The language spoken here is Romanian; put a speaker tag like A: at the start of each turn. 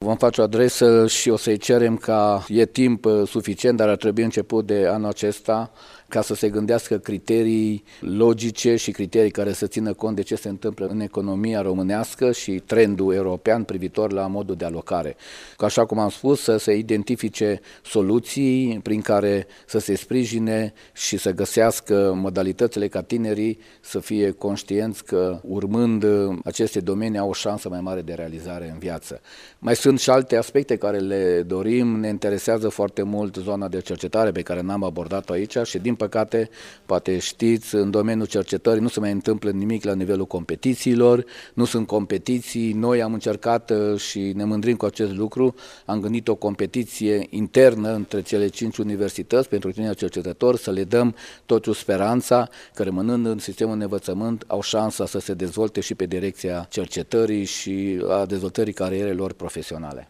A: vom face o adresă și o să-i cerem ca e timp suficient, dar ar trebui început de anul acesta, ca să se gândească criterii logice și criterii care să țină cont de ce se întâmplă în economia românească și trendul european privitor la modul de alocare. Așa cum am spus, să se identifice soluții prin care să se sprijine și să găsească modalitățile ca tinerii să fie conștienți că urmând aceste domenii au o șansă mai mare de realizare în viață. Mai sunt și alte aspecte care le dorim, ne interesează foarte mult zona de cercetare pe care n-am abordat-o aici și din păcate, poate știți, în domeniul cercetării nu se mai întâmplă nimic la nivelul competițiilor, nu sunt competiții, noi am încercat și ne mândrim cu acest lucru, am gândit o competiție internă între cele 5 universități pentru tinerii cercetători, să le dăm totuși speranța că rămânând în sistemul de învățământ au șansa să se dezvolte și pe direcția cercetării și a dezvoltării carierelor profesionale.